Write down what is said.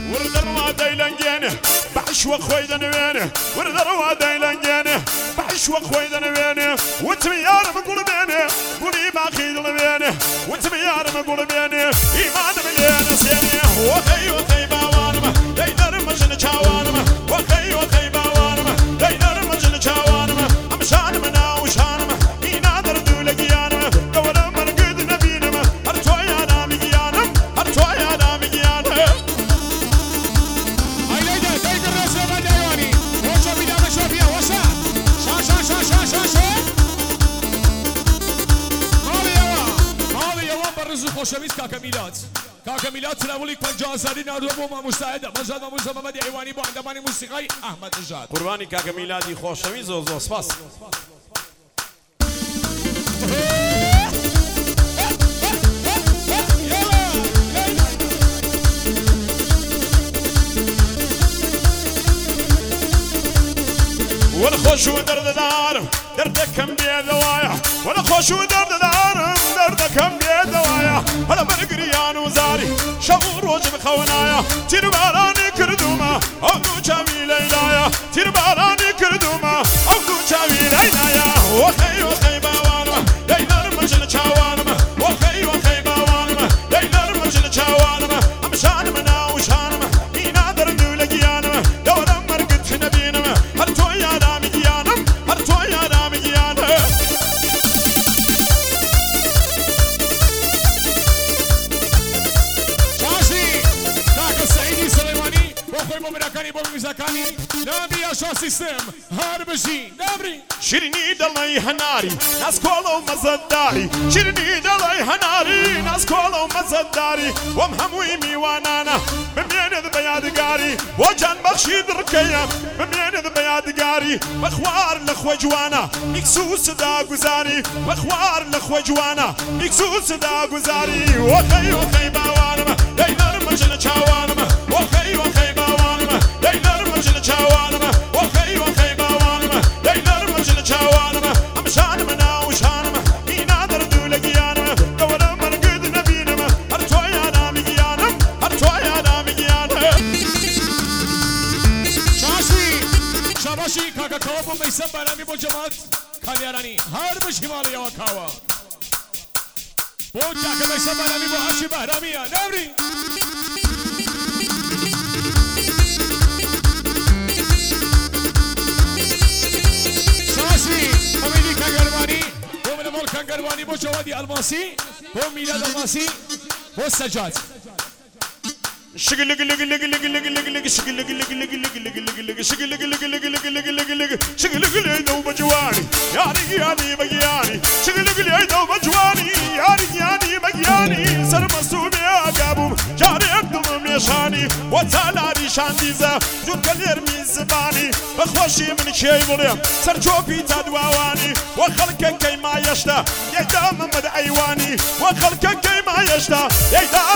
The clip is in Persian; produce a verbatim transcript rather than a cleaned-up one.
ورد الروادي لنجينه بعش وخوي دنوينه ورد الروادي لنجينه بعش وخوي دنوينه وانت ميار مقول بينه قولي باخي دلبينه وانت ميار مقول بينه ايمان مليان سينه وخي وخي باوانمه دينر مجن جاوانمه وخي وخي باوانمه دينر مجن جاوانمه امشان منا وشانمه اينا دردو لقيانمه دورا من قد نبينمه هرتوي انا مقيانم هرتوي انا مقيانم هاي ليدا تيجي الرسمه بعد ايواني وشو بيدا مشوا فيها وشا شا شا شا شا شا شا هذا يوا هذا يوا برزو خوشويس كاكا ميلاد كاكا ميلاد تناولي پنجاه هزاری نادو ما مستعد مجاد موسى محمد ایوانی با اندمانی موسیقی احمد نژاد قربانی کاکا میلادی خوشوی زو زو سپاس وانا خوش ودرد دارم دردكم بيدوايا وانا خوش ودرد دارم دردكم بيدوايا هلا برقريان وزاري شغور وجب خونايا تير باراني كردوما او دو جاوي ليلايا تير باراني كردوما او دو جاوي ليلايا وخي وخي باوانما دينار مجل جاوانما وخي وخي باوانما دينار مجل جاوانما امشان منا وشانما اينا دردو لقيانما دورا مرقت نبينما هرتو يا رامي قيانم هرتو يا رامي قيانم مبركاني بوم مزكاني نبي اشا سيستم هربشي نبري شيرني دلي هناري ناس كولو مزداري شيرني دلي هناري ناس كولو مزداري ومهموي ميوانانا بمين بياد قاري وجان بخشي دركيا بمين بياد قاري بخوار لخوة جوانا مكسوس دا قزاري بخوار لخوة جوانا مكسوس دا قزاري وخي وخي باوانما دينار مجل جاوانما وخي وخي باوانما دينار مجل جاوانما وخي وخي باوانما دينار مجل جاوانما امشان منا وشانما اينا دردو لقيانما دورا من قد نبينما هرتوي انا مقيانم هرتوي انا مقيانم شاشي شاباشي كاكا كوابو ميسا برامي بو جماعت خانياراني هربشي مالي يوا كاوا بو كاكا ميسا برامي بو هاشي بهرامي نبري اميدي كانغرواني هو من مول كانغرواني بو جوادي الماسي هو ميلاد الماسي هو السجاد شغل لق لق لق لق لق لق لق شغل لق لق لق لق لق لق لق شغل لق لق لق لق لق لق لق شغل لق لق دوب جواني ياري ياري بقياني شغل لق لق دوب جواني ياري ياري بقياني سر مسؤول يا جابوم جاري اقدم ميشاني وتالاري شانديزا جود كلير من زباني بخوشي من شي مريم سر جوبي تدواواني وخلقك كيما يشتا يدا محمد ايواني وخلقك كيما يشتا يدا